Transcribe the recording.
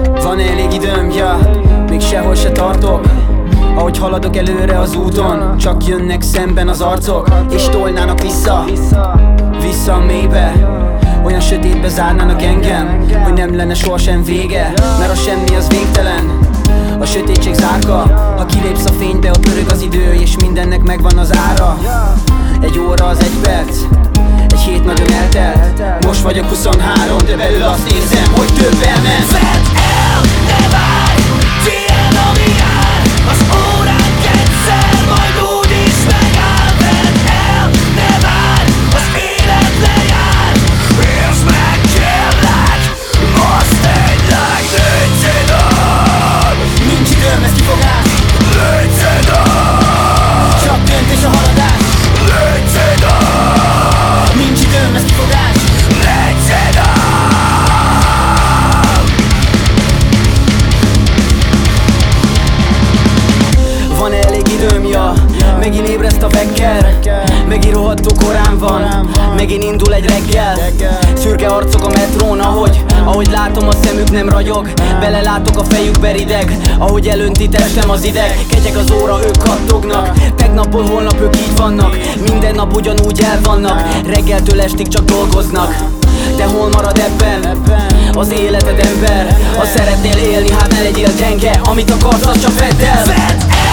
Van elég időm, ja, még sehol se tartok. Ahogy haladok előre az úton, csak jönnek szemben az arcok, és tolnának vissza a mélybe. Olyan sötétbe zárnának engem, hogy nem lenne sohasem vége. Mert a semmi az végtelen, a sötétség zárka. Ha kilépsz a fénybe, ott pörög az idő, és mindennek megvan az ára. Egy óra az egy perc, egy hét nagyon eltelt. Most vagyok 23, de belül azt érzem, hogy több elment. Vedd el, ne várj, tiéd ami jár. Az óránk egyszer majd úgyis megáll. Vedd el, ne várj, az élet lejár. Értsd meg, kérlek, most tényleg légy cédál. Nincs időm, ez kifogás, Légy cédál. csak döntés a haladás. Légy cédál. Nincs időm, ez kifogás, Légy cédál. van elég időm, ja. Megint ébreszt a vekker, megint rohadtó korán van, megint indul egy reggel. Szürke arcok a metrón, ahogy látom a szemük nem ragyog. Belelátok a fejükbe rideg, ahogy elönti testem az ideg. Kegyek az óra, ők kattognak, tegnapból holnap ők így vannak. Minden nap ugyanúgy el vannak, reggeltől estig csak dolgoznak. De hol marad ebben az életed, ember? Ha szeretnél élni, hát ne legyél gyenge. Amit akarsz, azt csak vedd el. Vedd el.